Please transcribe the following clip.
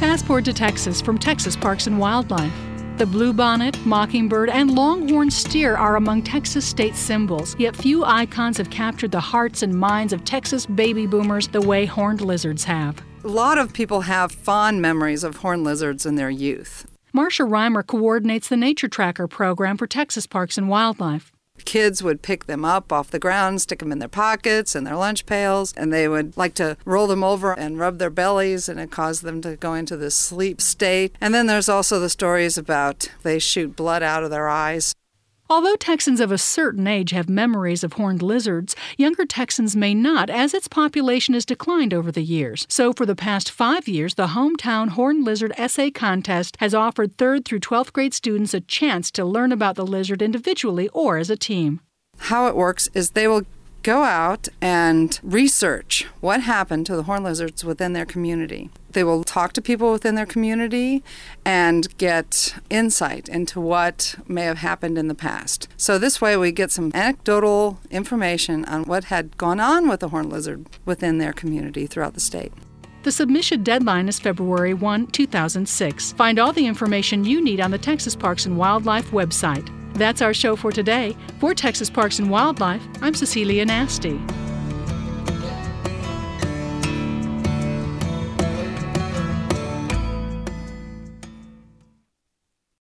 Passport to Texas from Texas Parks and Wildlife. The bluebonnet, mockingbird, and longhorn steer are among Texas state symbols, yet few icons have captured the hearts and minds of Texas baby boomers the way horned lizards have. A lot of people have fond memories of horned lizards in their youth. Marcia Reimer coordinates the Nature Tracker program for Texas Parks and Wildlife. Kids would pick them up off the ground, stick them in their pockets and their lunch pails, and they would like to roll them over and rub their bellies, and it caused them to go into this sleep state. And then there's also the stories about they shoot blood out of their eyes. Although Texans of a certain age have memories of horned lizards, younger Texans may not, as its population has declined over the years. So for the past 5 years, the Hometown Horned Lizard Essay Contest has offered 3rd through 12th grade students a chance to learn about the lizard individually or as a team. How it works is they will go out and research what happened to the horned lizards within their community. They will talk to people within their community and get insight into what may have happened in the past. So this way we get some anecdotal information on what had gone on with the horned lizard within their community throughout the state. The submission deadline is February 1, 2006. Find all the information you need on the Texas Parks and Wildlife website. That's our show for today. For Texas Parks and Wildlife, I'm Cecilia Nasty.